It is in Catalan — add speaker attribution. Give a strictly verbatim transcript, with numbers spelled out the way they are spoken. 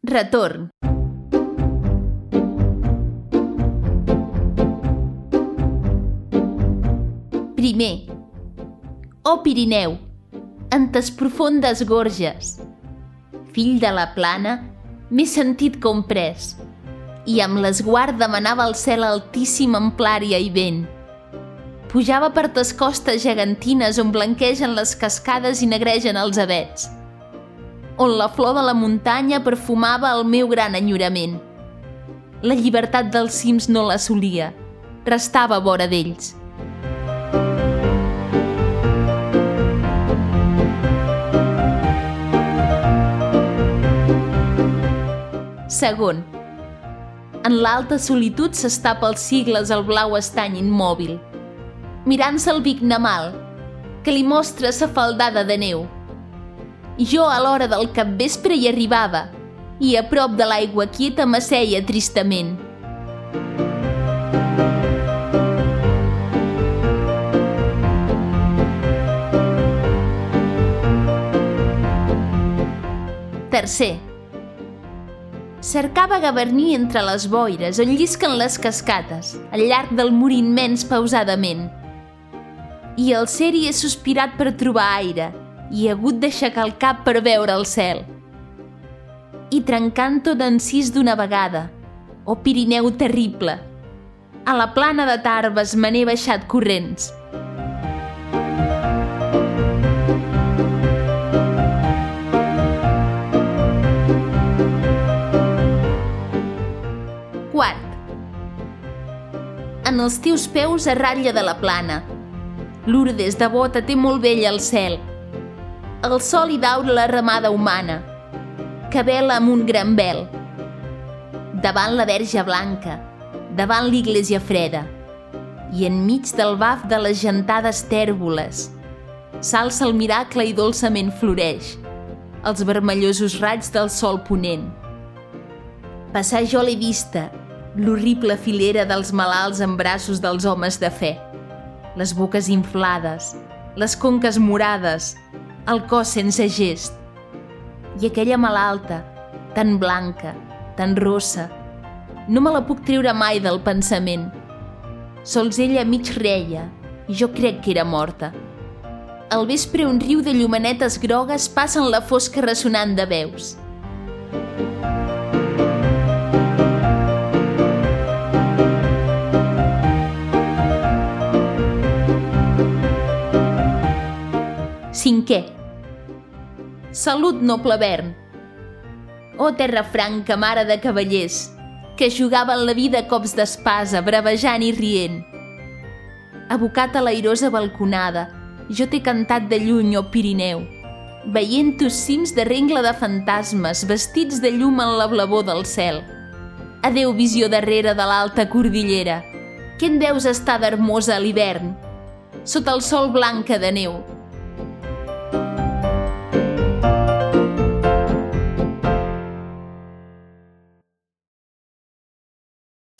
Speaker 1: Retorn. Primer. Oh Pirineu, en tes profundes gorges, fill de la plana, m'he sentit comprès, i amb l'esguard demanava el cel altíssim amb plària i vent. Pujava per tes costes gegantines on blanquegen les cascades i negregen els avets, on la flor de la muntanya perfumava el meu gran enyorament. La llibertat dels cims no l'assolia, restava vora d'ells. Segon. En l'alta solitud s'estapa els sigles el blau estany immòbil, mirant-se el Vignamal, que li mostra sa faldada de neu. Jo a l'hora del capvespre hi arribava i a prop de l'aigua quieta m'asseia tristament. Tercer. Cercava gavarní entre les boires on llisquen les cascates, al llarg del mur immens pausadament. I al ser-hi he sospirat per trobar aire i he hagut d'aixecar el cap per veure el cel. I trencant-ho d'encís d'una vegada, oh Pirineu terrible, a la plana de Tarbes me n'he baixat corrents. Quart. En els teus peus a ratlla de la plana, Lourdes devota té molt vell el cel. El sol hi daura la ramada humana, que vela amb un gran vel. Davant la Verge Blanca, davant l'Iglésia Freda, i enmig del baf de les gentades tèrboles, s'alça el miracle i dolçament floreix, els vermellosos raigs del sol ponent. Passar jo l'he vista, l'horrible filera dels malalts en braços dels homes de fe, les boques inflades, les conques morades, el cos sense gest. I aquella malalta, tan blanca, tan rossa, no me la puc treure mai del pensament. Sols ella mig reia i jo crec que era morta. Al vespre un riu de llumanetes grogues passa en la fosca ressonant de veus. Cinquè. Salut, noble Vern. Oh, terra franca, mare de cavallers, que jugaven la vida a cops d'espasa, bravejant i rient. Abocat a l'airosa balconada, jo t'he cantat de lluny, oh Pirineu, veient tus cims de rengla de fantasmes, vestits de llum en la blavor del cel. Adeu, visió darrere de l'alta cordillera, que en veus estar d'hermosa a l'hivern, sota el sol blanca de neu.